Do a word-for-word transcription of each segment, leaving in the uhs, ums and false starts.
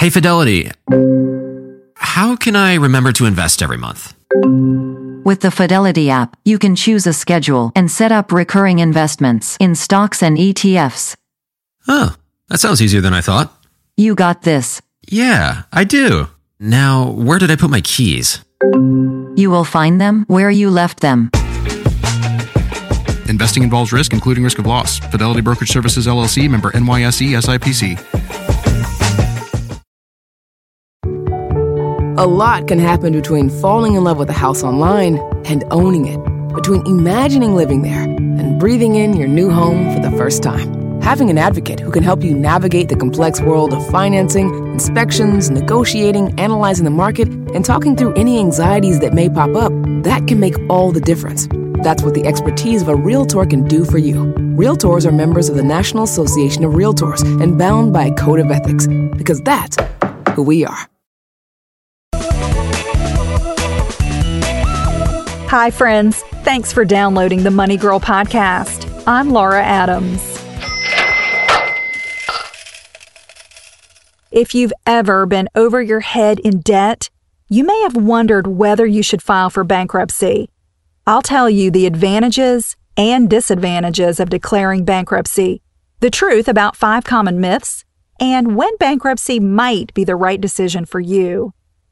Hey, Fidelity. How can I remember to invest every month? With the Fidelity app, you can choose a schedule and set up recurring investments in stocks and E T Fs. Oh, that sounds easier than I thought. You got this. Yeah, I do. Now, where did I put my keys? You will find them where you left them. Investing involves risk, including risk of loss. Fidelity Brokerage Services, L L C, member N Y S E, S I P C. A lot can happen between falling in love with a house online and owning it. Between imagining living there and breathing in your new home for the first time. Having an advocate who can help you navigate the complex world of financing, inspections, negotiating, analyzing the market, and talking through any anxieties that may pop up, that can make all the difference. That's what the expertise of a Realtor can do for you. Realtors are members of the National Association of Realtors and bound by a code of ethics, because that's who we are. Hi, friends. Thanks for downloading the Money Girl podcast. I'm Laura Adams. If you've ever been over your head in debt, you may have wondered whether you should file for bankruptcy. I'll tell you the advantages and disadvantages of declaring bankruptcy, the truth about five common myths, and when bankruptcy might be the right decision for you.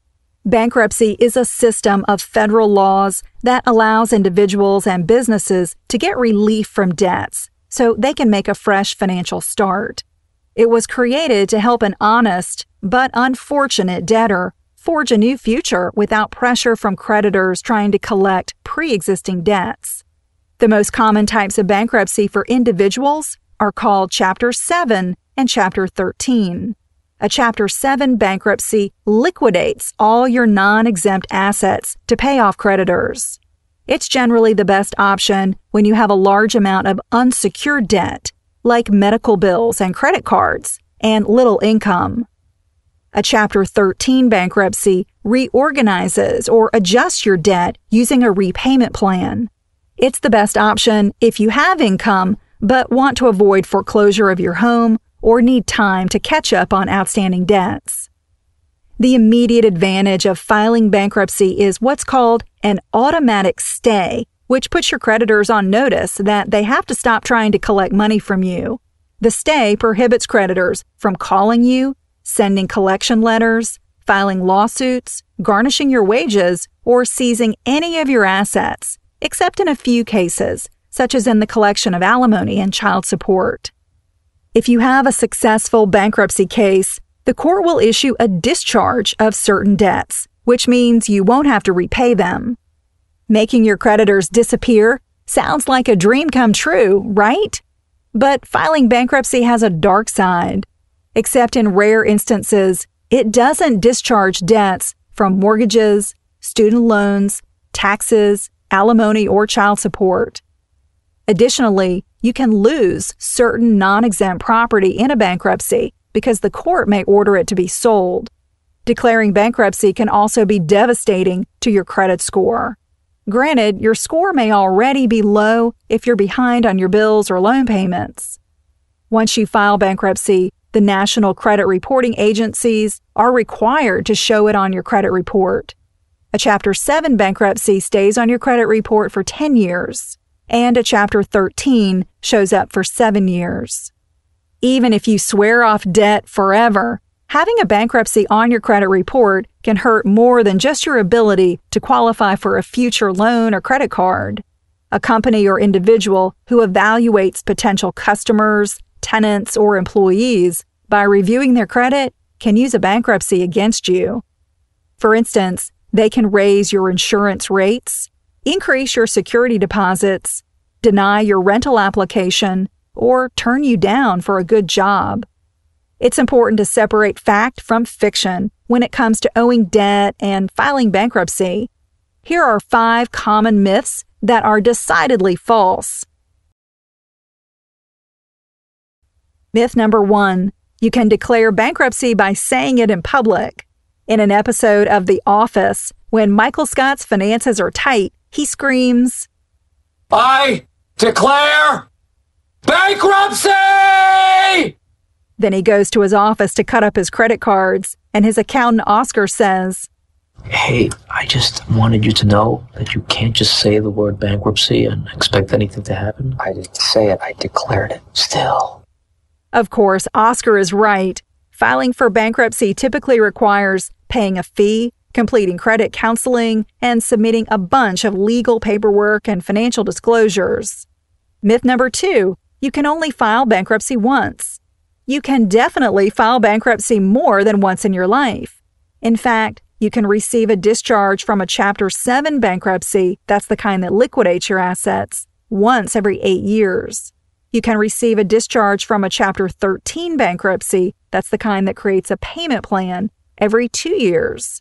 Bankruptcy is a system of federal laws that allows individuals and businesses to get relief from debts so they can make a fresh financial start. It was created to help an honest but unfortunate debtor forge a new future without pressure from creditors trying to collect pre-existing debts. The most common types of bankruptcy for individuals are called Chapter seven and Chapter thirteen. A Chapter seven bankruptcy liquidates all your non-exempt assets to pay off creditors. It's generally the best option when you have a large amount of unsecured debt, like medical bills and credit cards, and little income. A Chapter thirteen bankruptcy reorganizes or adjusts your debt using a repayment plan. It's the best option if you have income but want to avoid foreclosure of your home or need time to catch up on outstanding debts. The immediate advantage of filing bankruptcy is what's called an automatic stay, which puts your creditors on notice that they have to stop trying to collect money from you. The stay prohibits creditors from calling you, sending collection letters, filing lawsuits, garnishing your wages, or seizing any of your assets, except in a few cases, such as in the collection of alimony and child support. If you have a successful bankruptcy case, the court will issue a discharge of certain debts, which means you won't have to repay them. Making your creditors disappear sounds like a dream come true, right? But filing bankruptcy has a dark side. Except in rare instances, it doesn't discharge debts from mortgages, student loans, taxes, alimony, or child support. Additionally, you can lose certain non-exempt property in a bankruptcy because the court may order it to be sold. Declaring bankruptcy can also be devastating to your credit score. Granted, your score may already be low if you're behind on your bills or loan payments. Once you file bankruptcy, the national credit reporting agencies are required to show it on your credit report. A Chapter seven bankruptcy stays on your credit report for ten years. And a Chapter thirteen shows up for seven years. Even if you swear off debt forever, having a bankruptcy on your credit report can hurt more than just your ability to qualify for a future loan or credit card. A company or individual who evaluates potential customers, tenants, or employees by reviewing their credit can use a bankruptcy against you. For instance, they can raise your insurance rates, increase your security deposits, deny your rental application, or turn you down for a good job. It's important to separate fact from fiction when it comes to owing debt and filing bankruptcy. Here are five common myths that are decidedly false. Myth number one, you can declare bankruptcy by saying it in public. In an episode of The Office, when Michael Scott's finances are tight, he screams, "I declare bankruptcy!" Then he goes to his office to cut up his credit cards, and his accountant Oscar says, "Hey, I just wanted you to know that you can't just say the word bankruptcy and expect anything to happen." "I didn't say it, I declared it." "Still." Of course, Oscar is right. Filing for bankruptcy typically requires paying a fee, completing credit counseling, and submitting a bunch of legal paperwork and financial disclosures. Myth number two, you can only file bankruptcy once. You can definitely file bankruptcy more than once in your life. In fact, you can receive a discharge from a Chapter seven bankruptcy, that's the kind that liquidates your assets, once every eight years. You can receive a discharge from a Chapter thirteen bankruptcy, that's the kind that creates a payment plan, every two years.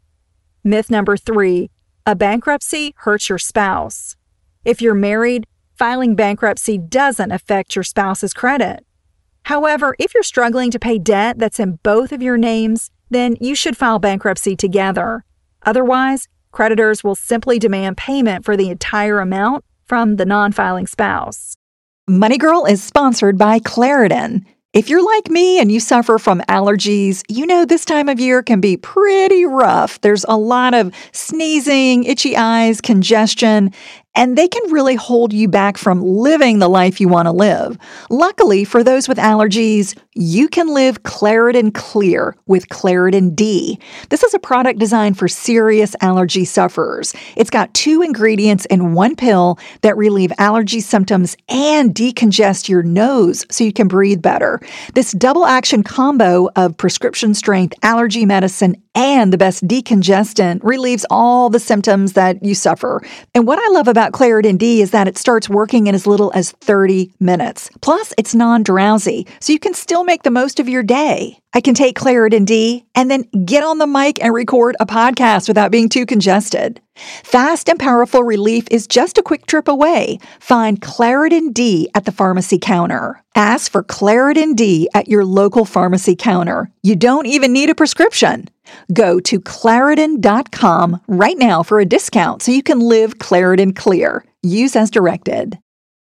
Myth number three, a bankruptcy hurts your spouse. If you're married, filing bankruptcy doesn't affect your spouse's credit. However, if you're struggling to pay debt that's in both of your names, then you should file bankruptcy together. Otherwise, creditors will simply demand payment for the entire amount from the non-filing spouse. Money Girl is sponsored by Claritin. If you're like me and you suffer from allergies, you know this time of year can be pretty rough. There's a lot of sneezing, itchy eyes, congestion, and they can really hold you back from living the life you want to live. Luckily, for those with allergies, you can live Claritin Clear with Claritin D. This is a product designed for serious allergy sufferers. It's got two ingredients in one pill that relieve allergy symptoms and decongest your nose so you can breathe better. This double-action combo of prescription-strength allergy medicine and the best decongestant relieves all the symptoms that you suffer. And what I love about Claritin D is that it starts working in as little as thirty minutes. Plus, it's non-drowsy, so you can still make the most of your day. I can take Claritin D and then get on the mic and record a podcast without being too congested. Fast and powerful relief is just a quick trip away. Find Claritin D at the pharmacy counter. Ask for Claritin D at your local pharmacy counter. You don't even need a prescription. Go to Claritin dot com right now for a discount so you can live Claritin Clear. Use as directed.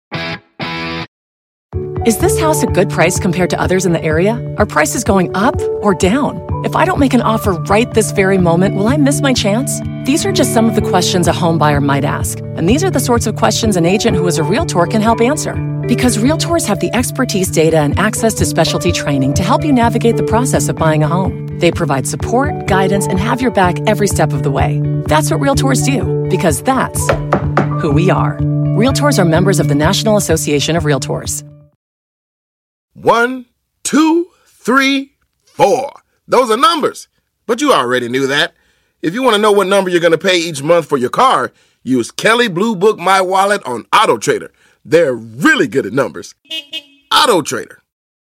Is this house a good price compared to others in the area? Are prices going up or down? If I don't make an offer right this very moment, will I miss my chance? These are just some of the questions a home buyer might ask. And these are the sorts of questions an agent who is a Realtor can help answer. Because Realtors have the expertise, data, and access to specialty training to help you navigate the process of buying a home. They provide support, guidance, and have your back every step of the way. That's what Realtors do, because that's who we are. Realtors are members of the National Association of Realtors. One, two, three, four. Those are numbers. But you already knew that. If you want to know what number you're going to pay each month for your car, use Kelley Blue Book My Wallet on Auto Trader. They're really good at numbers. Auto Trader.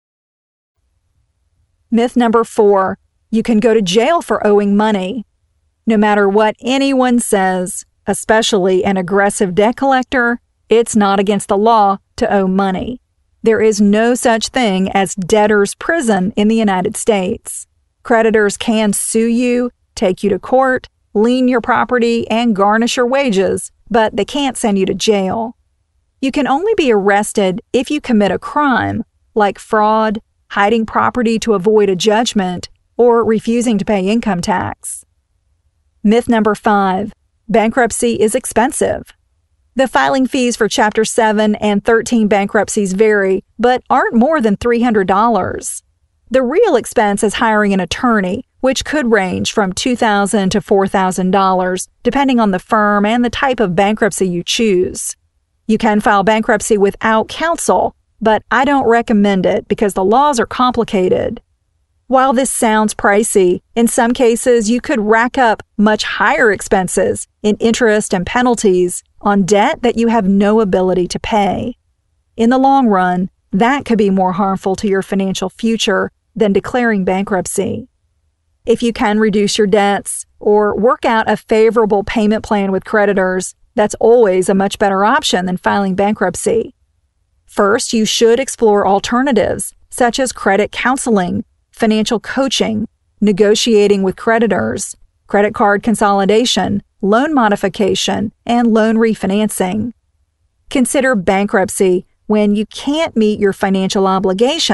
Myth number four, you can go to jail for owing money. No matter what anyone says, especially an aggressive debt collector, it's not against the law to owe money. There is no such thing as debtor's prison in the United States. Creditors can sue you, take you to court, lien your property, and garnish your wages, but they can't send you to jail. You can only be arrested if you commit a crime, like fraud, hiding property to avoid a judgment, or refusing to pay income tax. Myth number five, bankruptcy is expensive. The filing fees for Chapter seven and thirteen bankruptcies vary, but aren't more than three hundred dollars. The real expense is hiring an attorney, which could range from two thousand dollars to four thousand dollars, depending on the firm and the type of bankruptcy you choose. You can file bankruptcy without counsel, but I don't recommend it because the laws are complicated. While this sounds pricey, in some cases you could rack up much higher expenses in interest and penalties on debt that you have no ability to pay. In the long run, that could be more harmful to your financial future than declaring bankruptcy. If you can reduce your debts or work out a favorable payment plan with creditors, that's always a much better option than filing bankruptcy. First, you should explore alternatives such as credit counseling, financial coaching, negotiating with creditors, credit card consolidation, loan modification, and loan refinancing. Consider bankruptcy when you can't meet your financial obligations,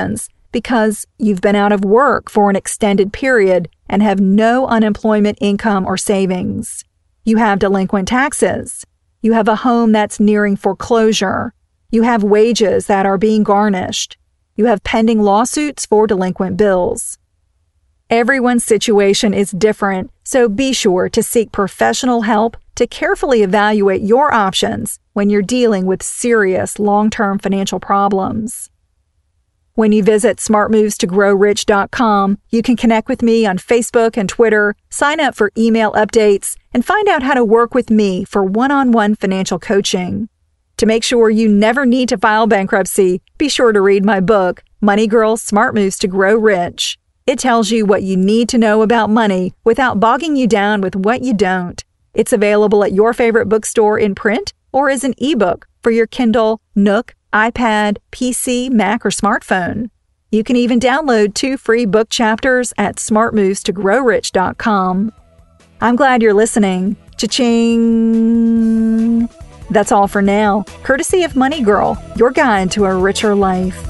because you've been out of work for an extended period and have no unemployment income or savings. You have delinquent taxes. You have a home that's nearing foreclosure. You have wages that are being garnished. You have pending lawsuits for delinquent bills. Everyone's situation is different, so be sure to seek professional help to carefully evaluate your options when you're dealing with serious long-term financial problems. When you visit smart moves to grow rich dot com, you can connect with me on Facebook and Twitter, sign up for email updates, and find out how to work with me for one-on-one financial coaching. To make sure you never need to file bankruptcy, be sure to read my book, Money Girl: Smart Moves to Grow Rich. It tells you what you need to know about money without bogging you down with what you don't. It's available at your favorite bookstore in print or as an ebook for your Kindle, Nook, iPad, P C, Mac, or smartphone. You can even download two free book chapters at smart moves to grow rich dot com. I'm glad you're listening. Cha-ching! That's all for now, courtesy of Money Girl, your guide to a richer life.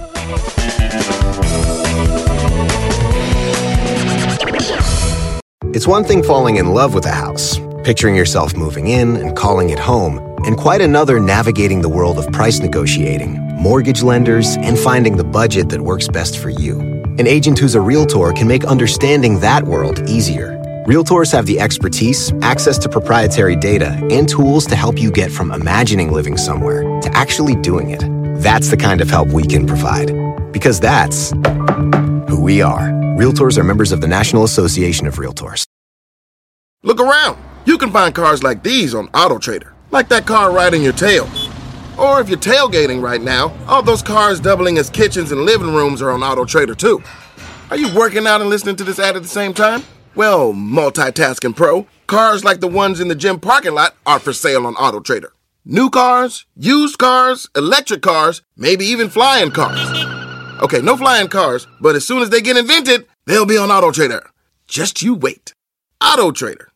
It's one thing falling in love with a house, picturing yourself moving in and calling it home, and quite another navigating the world of price negotiating, mortgage lenders, and finding the budget that works best for you. An agent who's a Realtor can make understanding that world easier. Realtors have the expertise, access to proprietary data, and tools to help you get from imagining living somewhere to actually doing it. That's the kind of help we can provide. Because that's who we are. Realtors are members of the National Association of Realtors. Look around. You can find cars like these on AutoTrader, like that car right in your tail. Or if you're tailgating right now, all those cars doubling as kitchens and living rooms are on AutoTrader too. Are you working out and listening to this ad at the same time? Well, multitasking pro, cars like the ones in the gym parking lot are for sale on AutoTrader. New cars, used cars, electric cars, maybe even flying cars. Okay, no flying cars, but as soon as they get invented, they'll be on AutoTrader. Just you wait. AutoTrader.